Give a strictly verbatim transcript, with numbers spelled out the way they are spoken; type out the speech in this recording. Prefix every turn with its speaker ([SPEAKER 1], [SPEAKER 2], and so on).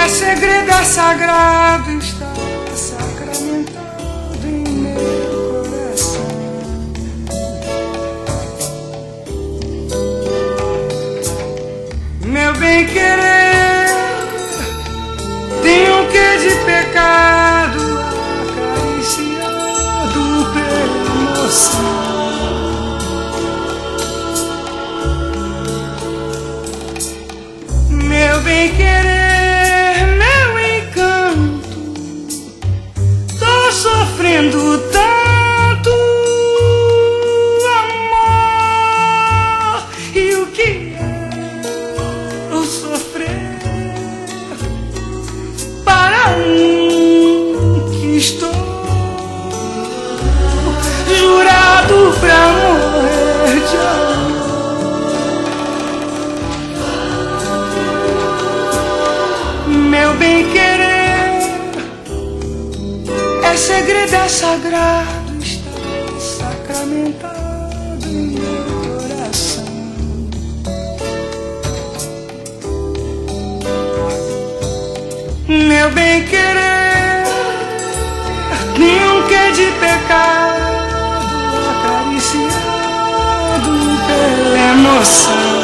[SPEAKER 1] É segredo, é sagrado, está sacramentado em meu coração. Meu bem-querer tem um quê de pecado, acariciado pela emoção. Meu bem-querer, meu encanto, tô sofrendo tanto amor. E o que é o sofrer para um que estou jurado pra morrer de amor? Meu bem-querer é segredo, é sagrado, está sacramentado em meu coração. Meu bem-querer tem um quê de pecado, acariciado pela emoção.